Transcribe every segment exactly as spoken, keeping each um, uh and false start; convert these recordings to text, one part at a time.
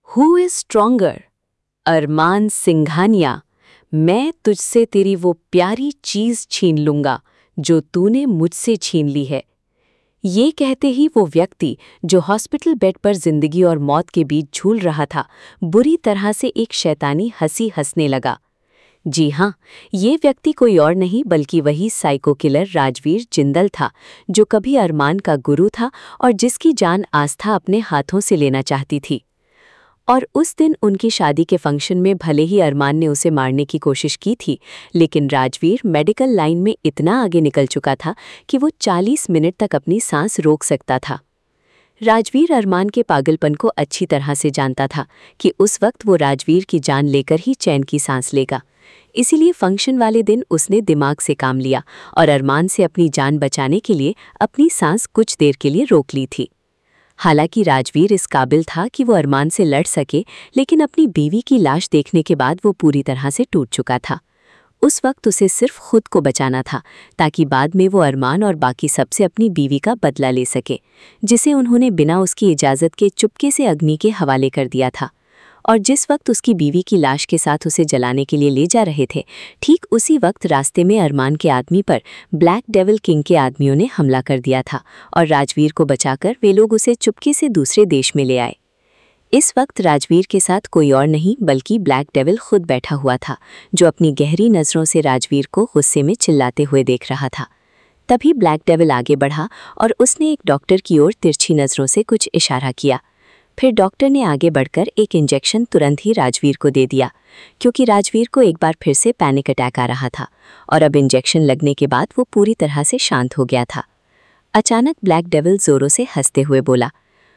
Who is stronger? Armaan Singhania. मैं तुझसे तेरी वो प्यारी चीज छीन लूंगा जो तूने मुझसे छीन ली है। ये कहते ही वो व्यक्ति जो हॉस्पिटल बेड पर जिंदगी और मौत के बीच झूल रहा था, बुरी तरह से एक शैतानी हंसी हंसने लगा। जी हाँ, ये व्यक्ति कोई और नहीं बल्कि वही साइको किलर राजवीर जिंदल था, जो कभी अरमान का गुरु था और जिसकी जान आस्था अपने हाथों से लेना चाहती थी। और उस दिन उनकी शादी के फंक्शन में भले ही अरमान ने उसे मारने की कोशिश की थी, लेकिन राजवीर मेडिकल लाइन में इतना आगे निकल चुका था कि वो चालीस मिनट तक अपनी सांस रोक सकता था। राजवीर अरमान के पागलपन को अच्छी तरह से जानता था कि उस वक्त वो राजवीर की जान लेकर ही चैन की सांस लेगा। इसीलिए फंक्शन वाले दिन उसने दिमाग से काम लिया और अरमान से अपनी जान बचाने के लिए अपनी सांस कुछ देर के लिए रोक ली थी। हालांकि राजवीर इस काबिल था कि वो अरमान से लड़ सके, लेकिन अपनी बीवी की लाश देखने के बाद वो पूरी तरह से टूट चुका था। उस वक्त उसे सिर्फ खुद को बचाना था, ताकि बाद में वो अरमान और बाकी सबसे अपनी बीवी का बदला ले सके, जिसे उन्होंने बिना उसकी इजाज़त के चुपके से अग्नि के हवाले कर दिया था। और जिस वक्त उसकी बीवी की लाश के साथ उसे जलाने के लिए ले जा रहे थे, ठीक उसी वक्त रास्ते में अरमान के आदमी पर ब्लैक डेविल किंग के आदमियों ने हमला कर दिया था और राजवीर को बचाकर वे लोग उसे चुपके से दूसरे देश में ले आए। इस वक्त राजवीर के साथ कोई और नहीं बल्कि ब्लैक डेविल खुद बैठा हुआ था, जो अपनी गहरी नज़रों से राजवीर को गुस्से में चिल्लाते हुए देख रहा था। तभी ब्लैक डेविल आगे बढ़ा और उसने एक डॉक्टर की ओर तिरछी नज़रों से कुछ इशारा किया। फिर डॉक्टर ने आगे बढ़कर एक इंजेक्शन तुरंत ही राजवीर को दे दिया, क्योंकि राजवीर को एक बार फिर से पैनिक अटैक आ रहा था और अब इंजेक्शन लगने के बाद वो पूरी तरह से शांत हो गया था। अचानक ब्लैक डेविल जोरों से हंसते हुए बोला,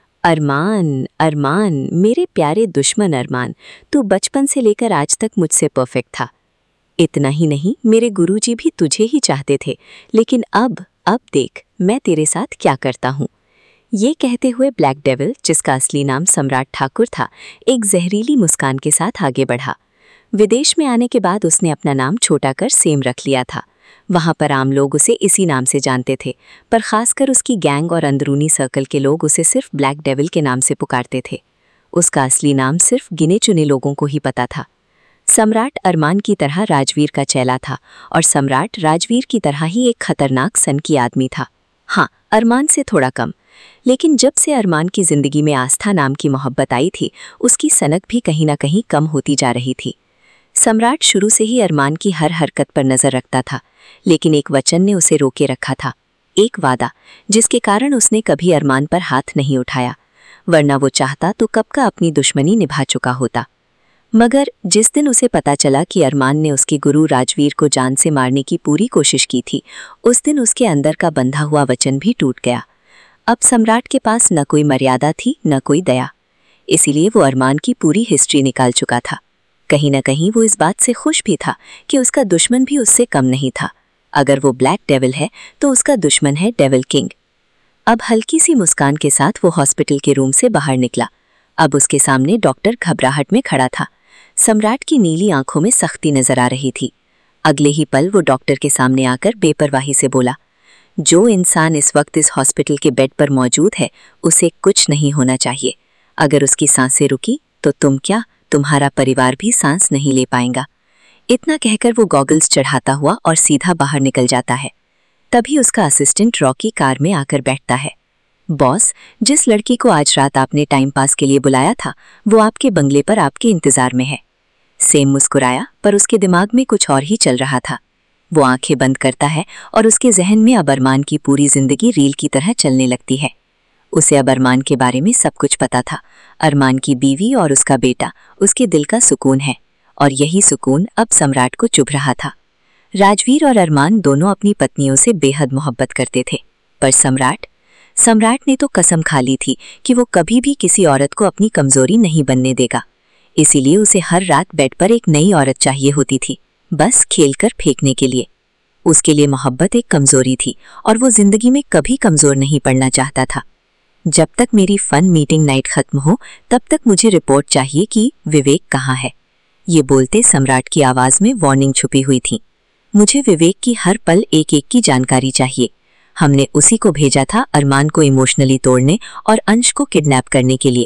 अरमान, अरमान, मेरे प्यारे दुश्मन अरमान, तू बचपन से लेकर आज तक मुझसे परफेक्ट था। इतना ही नहीं, मेरे गुरुजी भी तुझे ही चाहते थे, लेकिन अब अब देख मैं तेरे साथ क्या करता हूँ। ये कहते हुए ब्लैक डेविल, जिसका असली नाम सम्राट ठाकुर था, एक जहरीली मुस्कान के साथ आगे बढ़ा। विदेश में आने के बाद उसने अपना नाम छोटा कर सेम रख लिया था। वहाँ पर आम लोग उसे इसी नाम से जानते थे, पर खासकर उसकी गैंग और अंदरूनी सर्कल के लोग उसे सिर्फ ब्लैक डेविल के नाम से पुकारते थे। उसका असली नाम सिर्फ गिने चुने लोगों को ही पता था। सम्राट अरमान की तरह राजवीर का चेला था और सम्राट राजवीर की तरह ही एक खतरनाक सन की आदमी था। हाँ, अरमान से थोड़ा कम, लेकिन जब से अरमान की जिंदगी में आस्था नाम की मोहब्बत आई थी, उसकी सनक भी कहीं ना कहीं कम होती जा रही थी। सम्राट शुरू से ही अरमान की हर हरकत पर नजर रखता था, लेकिन एक वचन ने उसे रोके रखा था, एक वादा, जिसके कारण उसने कभी अरमान पर हाथ नहीं उठाया, वरना वो चाहता तो कब का अपनी दुश्मनी निभा चुका होता। मगर जिस दिन उसे पता चला कि अरमान ने उसके गुरु राजवीर को जान से मारने की पूरी कोशिश की थी, उस दिन उसके अंदर का बंधा हुआ वचन भी टूट गया। अब सम्राट के पास न कोई मर्यादा थी न कोई दया, इसीलिए वो अरमान की पूरी हिस्ट्री निकाल चुका था। कहीं न कहीं वो इस बात से खुश भी था कि उसका दुश्मन भी उससे कम नहीं था। अगर वो ब्लैक डेविल है तो उसका दुश्मन है डेविल किंग। अब हल्की सी मुस्कान के साथ वो हॉस्पिटल के रूम से बाहर निकला। अब उसके सामने डॉक्टर घबराहट में खड़ा था। सम्राट की नीली आंखों में सख्ती नजर आ रही थी। अगले ही पल वो डॉक्टर के सामने आकर बेपरवाही से बोला, जो इंसान इस वक्त इस हॉस्पिटल के बेड पर मौजूद है, उसे कुछ नहीं होना चाहिए। अगर उसकी सांसें रुकी तो तुम क्या, तुम्हारा परिवार भी सांस नहीं ले पाएगा। इतना कहकर वो गॉगल्स चढ़ाता हुआ और सीधा बाहर निकल जाता है। तभी उसका असिस्टेंट रॉकी कार में आकर बैठता है। बॉस, जिस लड़की को आज रात आपने टाइम पास के लिए बुलाया था, वो आपके बंगले पर आपके इंतजार में है। सेम मुस्कुराया, पर उसके दिमाग में कुछ और ही चल रहा था। वो आंखें बंद करता है और उसके जहन में अब अरमान की पूरी जिंदगी रील की तरह चलने लगती है। उसे अब अरमान के बारे में सब कुछ पता था। अरमान की बीवी और उसका बेटा उसके दिल का सुकून है, और यही सुकून अब सम्राट को चुभ रहा था। राजवीर और अरमान दोनों अपनी पत्नियों से बेहद मोहब्बत करते थे, पर सम्राट सम्राट ने तो कसम खा ली थी कि वो कभी भी किसी औरत को अपनी कमजोरी नहीं बनने देगा। इसीलिए उसे हर रात बेड पर एक नई औरत चाहिए होती थी, बस खेलकर फेंकने के लिए। उसके लिए मोहब्बत एक कमजोरी थी और वो जिंदगी में कभी कमजोर नहीं पड़ना चाहता था। जब तक मेरी फन मीटिंग नाइट खत्म हो, तब तक मुझे रिपोर्ट चाहिए कि विवेक कहाँ है। ये बोलते सम्राट की आवाज में वार्निंग छुपी हुई थी। मुझे विवेक की हर पल एक एक की जानकारी चाहिए। हमने उसी को भेजा था अरमान को इमोशनली तोड़ने और अंश को किडनैप करने के लिए,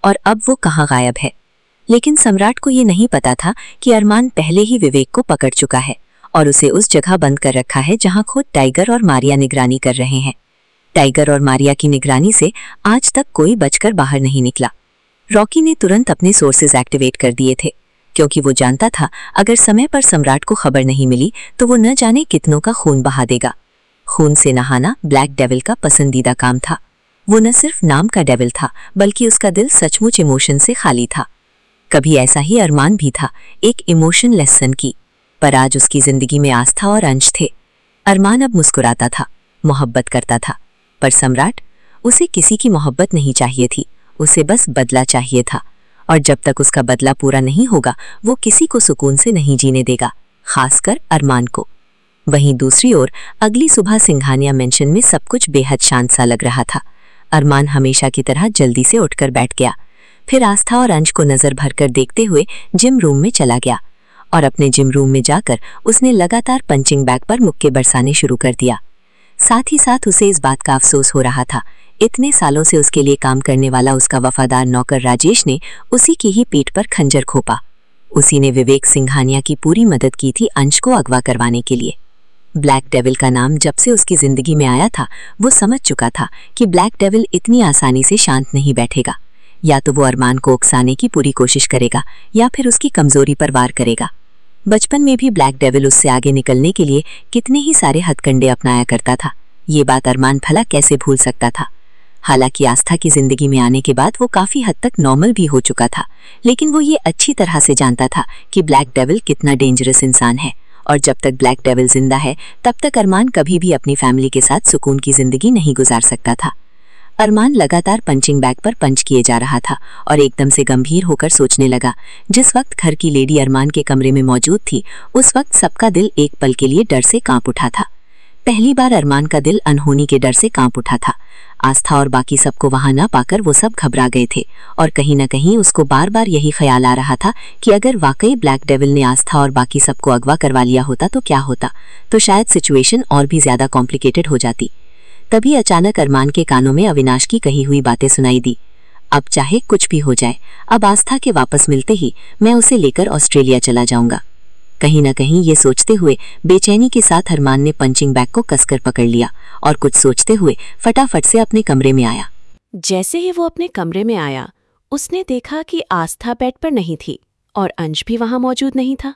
और अब वो कहाँ गायब है। लेकिन सम्राट को ये नहीं पता था कि अरमान पहले ही विवेक को पकड़ चुका है और उसे उस जगह बंद कर रखा है जहां खुद टाइगर और मारिया निगरानी कर रहे हैं। टाइगर और मारिया की निगरानी से आज तक कोई बचकर बाहर नहीं निकला। रॉकी ने तुरंत अपने सोर्सेज एक्टिवेट कर दिए थे, क्योंकि वो जानता था अगर समय पर सम्राट को खबर नहीं मिली तो वो न जाने कितनों का खून बहा देगा। खून से नहाना ब्लैक डेविल का पसंदीदा काम था। वो न सिर्फ नाम का डेविल था, बल्कि उसका दिल सचमुच इमोशन से खाली था। कभी ऐसा ही अरमान भी था, एक इमोशन लेसन की, पर आज उसकी जिंदगी में आस्था और अंश थे। अरमान अब मुस्कुराता था, मोहब्बत करता था, पर सम्राट, उसे किसी की मोहब्बत नहीं चाहिए थी, उसे बस बदला चाहिए था। और जब तक उसका बदला पूरा नहीं होगा वो किसी को सुकून से नहीं जीने देगा, खासकर अरमान को। वहीं दूसरी ओर अगली सुबह सिंघानिया मेंशन में सब कुछ बेहद शांत सा लग रहा था। अरमान हमेशा की तरह जल्दी से उठकर बैठ गया, फिर आस्था और अंश को नजर भरकर देखते हुए जिम रूम में चला गया और अपने जिम रूम में जाकर उसने लगातार पंचिंग बैग पर मुक्के बरसाने शुरू कर दिया। साथ ही साथ उसे इस बात का अफसोस हो रहा था, इतने सालों से उसके लिए काम करने वाला उसका वफादार नौकर राजेश ने उसी की ही पीठ पर खंजर खोपा। उसी ने विवेक सिंघानिया की पूरी मदद की थी अंश को अगवा करवाने के लिए। ब्लैक डेविल का नाम जब से उसकी जिंदगी में आया था वो समझ चुका था कि ब्लैक डेविल इतनी आसानी से शांत नहीं बैठेगा। या तो वो अरमान को उकसाने की पूरी कोशिश करेगा या फिर उसकी कमजोरी पर वार करेगा। बचपन में भी ब्लैक डेविल उससे आगे निकलने के लिए कितने ही सारे हथकंडे अपनाया करता था। ये बात अरमान भला कैसे भूल सकता था। हालांकि आस्था की जिंदगी में आने के बाद वो काफी हद तक नॉर्मल भी हो चुका था, लेकिन वो ये अच्छी तरह से जानता था कि ब्लैक डेविल कितना डेंजरस इंसान है, और जब तक ब्लैक डेविल जिंदा है तब तक अरमान कभी भी अपनी फैमिली के साथ सुकून की जिंदगी नहीं गुजार सकता था। अरमान लगातार पंचिंग बैग पर पंच किए जा रहा था और एकदम से गंभीर होकर सोचने लगा। जिस वक्त घर की लेडी अरमान के कमरे में मौजूद थी उस वक्त सबका दिल एक पल के लिए डर से कांप उठा था। पहली बार अरमान का दिल अनहोनी के डर से कांप उठा था। आस्था और बाकी सबको वहां न पाकर वो सब घबरा गए थे और कहीं न कहीं उसको बार बार यही ख्याल आ रहा था कि अगर वाकई ब्लैक डेविल ने आस्था और बाकी सबको अगवा करवा लिया होता तो क्या होता, तो शायद सिचुएशन और भी ज्यादा कॉम्प्लिकेटेड हो जाती। तभी अचानक अरमान के कानों में अविनाश की कही हुई बातें सुनाई दी। अब चाहे कुछ भी हो जाए, अब आस्था के वापस मिलते ही मैं उसे लेकर ऑस्ट्रेलिया चला जाऊंगा। कहीं न कहीं ये सोचते हुए बेचैनी के साथ अरमान ने पंचिंग बैग को कसकर पकड़ लिया और कुछ सोचते हुए फटाफट से अपने कमरे में आया। जैसे ही वो अपने कमरे में आया उसने देखा कि आस्था बेड पर नहीं थी और अंश भी वहां मौजूद नहीं था।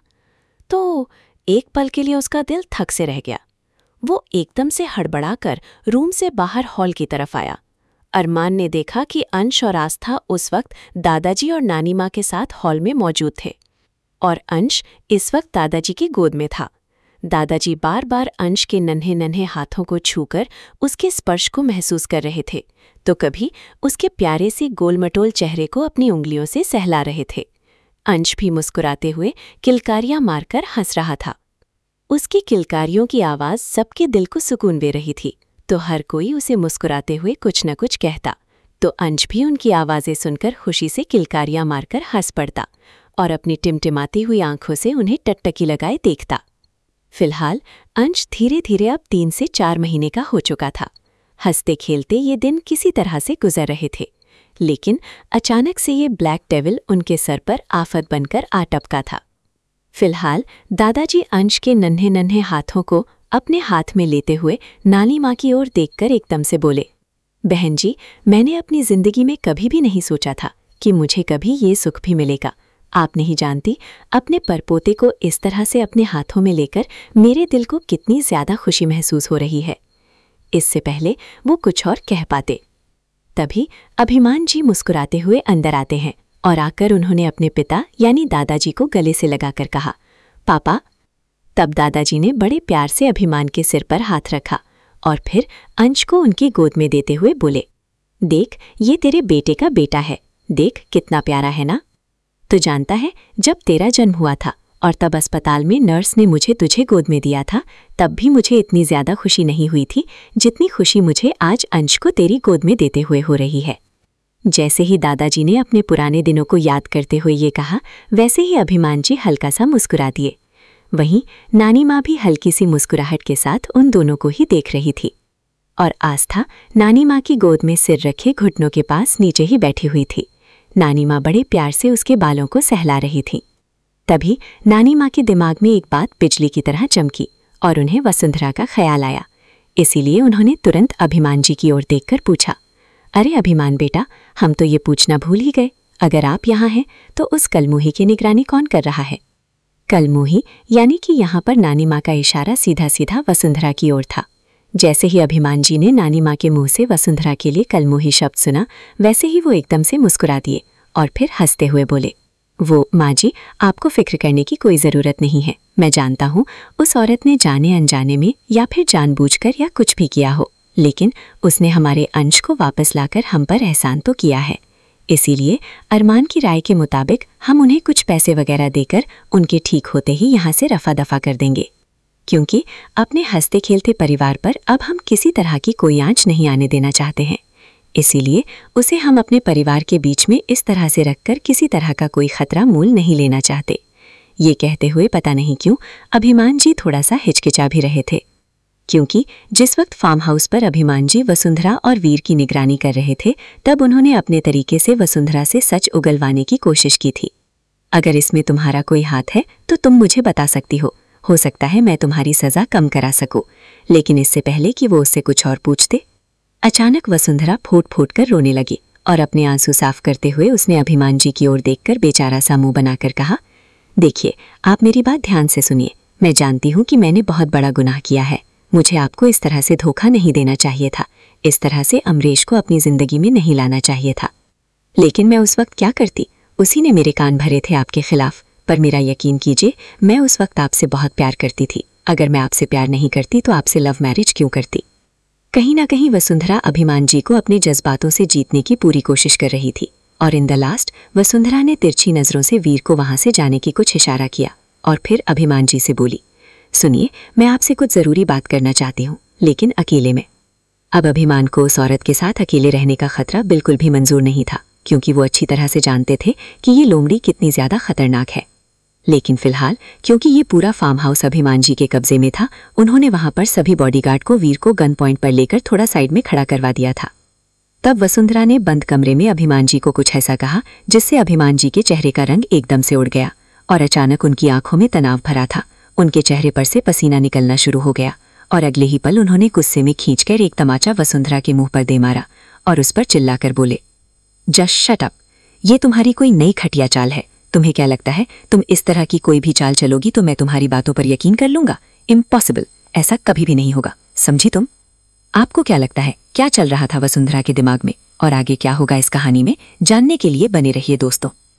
तो एक पल के लिए उसका दिल थक से रह गया। वो एकदम से हड़बड़ाकर रूम से बाहर हॉल की तरफ आया। अरमान ने देखा कि अंश और आस्था उस वक्त दादाजी और नानी माँ के साथ हॉल में मौजूद थे और अंश इस वक्त दादाजी की गोद में था। दादाजी बार बार अंश के नन्हे नन्हे हाथों को छूकर उसके स्पर्श को महसूस कर रहे थे, तो कभी उसके प्यारे से गोलमटोल चेहरे को अपनी उंगलियों से सहला रहे थे। अंश भी मुस्कुराते हुए किलकारियां मारकर हंस रहा था। उसकी किलकारियों की आवाज सबके दिल को सुकून दे रही थी, तो हर कोई उसे मुस्कुराते हुए कुछ न कुछ कहता, तो अंश भी उनकी आवाजें सुनकर खुशी से किलकारियां मारकर हंस पड़ता और अपनी टिमटिमाती हुई आंखों से उन्हें टकटकी लगाए देखता। फिलहाल अंश धीरे धीरे अब तीन से चार महीने का हो चुका था। हंसते खेलते ये दिन किसी तरह से गुजर रहे थे, लेकिन अचानक से ये ब्लैक डेविल उनके सर पर आफत बनकर आ टपका था। फिलहाल दादाजी अंश के नन्हे नन्हे हाथों को अपने हाथ में लेते हुए नानी माँ की ओर देखकर एकदम से बोले, बहन जी, मैंने अपनी जिंदगी में कभी भी नहीं सोचा था कि मुझे कभी ये सुख भी मिलेगा। आप नहीं जानती, अपने परपोते को इस तरह से अपने हाथों में लेकर मेरे दिल को कितनी ज्यादा खुशी महसूस हो रही है। इससे पहले वो कुछ और कह पाते, तभी अभिमान जी मुस्कुराते हुए अंदर आते हैं और आकर उन्होंने अपने पिता यानी दादाजी को गले से लगाकर कहा, पापा। तब दादाजी ने बड़े प्यार से अभिमान के सिर पर हाथ रखा और फिर अंश को उनकी गोद में देते हुए बोले, देख, ये तेरे बेटे का बेटा है, देख कितना प्यारा है ना। तो जानता है, जब तेरा जन्म हुआ था और तब अस्पताल में नर्स ने मुझे तुझे गोद में दिया था, तब भी मुझे इतनी ज्यादा खुशी नहीं हुई थी जितनी खुशी मुझे आज अंश को तेरी गोद में देते हुए हो रही है। जैसे ही दादाजी ने अपने पुराने दिनों को याद करते हुए ये कहा, वैसे ही अभिमान जी हल्का सा मुस्कुरा दिए। वहीं नानी माँ भी हल्की सी मुस्कुराहट के साथ उन दोनों को ही देख रही थी और आस्था नानी माँ की गोद में सिर रखे घुटनों के पास नीचे ही बैठी हुई थी। नानी माँ बड़े प्यार से उसके बालों को सहला रही थीं। तभी नानी माँ के दिमाग में एक बात बिजली की तरह चमकी और उन्हें वसुंधरा का ख्याल आया। इसीलिए उन्होंने तुरंत अभिमान जी की ओर देखकर पूछा, अरे अभिमान बेटा, हम तो ये पूछना भूल ही गए, अगर आप यहाँ हैं तो उस कलमुही की निगरानी कौन कर रहा है? कलमुही यानी कि यहाँ पर नानी माँ का इशारा सीधा सीधा वसुंधरा की ओर था। जैसे ही अभिमान जी ने नानी माँ के मुंह से वसुंधरा के लिए कलमुही शब्द सुना, वैसे ही वो एकदम से मुस्कुरा दिए और फिर हंसते हुए बोले, वो माँ जी, आपको फिक्र करने की कोई ज़रूरत नहीं है। मैं जानता हूँ उस औरत ने जाने अनजाने में या फिर जानबूझकर या कुछ भी किया हो, लेकिन उसने हमारे अंश को वापस लाकर हम पर एहसान तो किया है। इसीलिए अरमान की राय के मुताबिक हम उन्हें कुछ पैसे वगैरह देकर उनके ठीक होते ही यहाँ से रफा दफा कर देंगे, क्योंकि अपने हंसते खेलते परिवार पर अब हम किसी तरह की कोई आंच नहीं आने देना चाहते हैं। इसीलिए उसे हम अपने परिवार के बीच में इस तरह से रखकर किसी तरह का कोई खतरा मोल नहीं लेना चाहते। ये कहते हुए पता नहीं क्यों अभिमान जी थोड़ा सा हिचकिचा भी रहे थे, क्योंकि जिस वक्त फार्म हाउस पर अभिमान जी वसुंधरा और वीर की निगरानी कर रहे थे, तब उन्होंने अपने तरीके से वसुंधरा से सच उगलवाने की कोशिश की थी। अगर इसमें तुम्हारा कोई हाथ है तो तुम मुझे बता सकती हो हो सकता है मैं तुम्हारी सजा कम करा सकूं, लेकिन इससे पहले कि वो उससे कुछ और पूछते, अचानक वसुंधरा फूट फूट कर रोने लगी और अपने आंसू साफ करते हुए उसने अभिमान जी की ओर देखकर बेचारा सा मुंह बनाकर कहा, देखिए, आप मेरी बात ध्यान से सुनिए। मैं जानती हूँ कि मैंने बहुत बड़ा गुनाह किया है। मुझे आपको इस तरह से धोखा नहीं देना चाहिए था, इस तरह से अमरीश को अपनी जिंदगी में नहीं लाना चाहिए था। लेकिन मैं उस वक्त क्या करती? उसी ने मेरे कान भरे थे आपके खिलाफ। पर मेरा यकीन कीजिए, मैं उस वक्त आपसे बहुत प्यार करती थी। अगर मैं आपसे प्यार नहीं करती तो आपसे लव मैरिज क्यों करती? कहीं ना कहीं वसुंधरा अभिमान जी को अपने जज्बातों से जीतने की पूरी कोशिश कर रही थी और इन द लास्ट वसुंधरा ने तिरछी नजरों से वीर को वहां से जाने की कुछ इशारा किया और फिर अभिमान जी से बोली, सुनिए, मैं आपसे कुछ जरूरी बात करना चाहती हूँ, लेकिन अकेले में। अब अभिमान को उस औरत के साथ अकेले रहने का खतरा बिल्कुल भी मंजूर नहीं था, क्योंकि वो अच्छी तरह से जानते थे कि ये लोमड़ी कितनी ज्यादा खतरनाक है। लेकिन फिलहाल क्योंकि ये पूरा फार्म हाउस अभिमान जी के कब्जे में था, उन्होंने वहां पर सभी बॉडीगार्ड को वीर को गन पॉइंट पर लेकर थोड़ा साइड में खड़ा करवा दिया था। तब वसुंधरा ने बंद कमरे में अभिमान जी को कुछ ऐसा कहा जिससे अभिमान जी के चेहरे का रंग एकदम से उड़ गया और अचानक उनकी आंखों में तनाव भरा था। उनके चेहरे पर से पसीना निकलना शुरू हो गया और अगले ही पल उन्होंने गुस्से में खींचकर एक तमाचा वसुंधरा के मुंह पर दे मारा और उस पर चिल्लाकर बोले, जस्ट शट अप, ये तुम्हारी कोई नई खटिया चाल है। तुम्हें क्या लगता है तुम इस तरह की कोई भी चाल चलोगी तो मैं तुम्हारी बातों पर यकीन कर लूंगा? इम्पॉसिबल, ऐसा कभी भी नहीं होगा, समझी तुम? आपको क्या लगता है क्या चल रहा था वसुंधरा के दिमाग में और आगे क्या होगा इस कहानी में, जानने के लिए बने रहिए दोस्तों।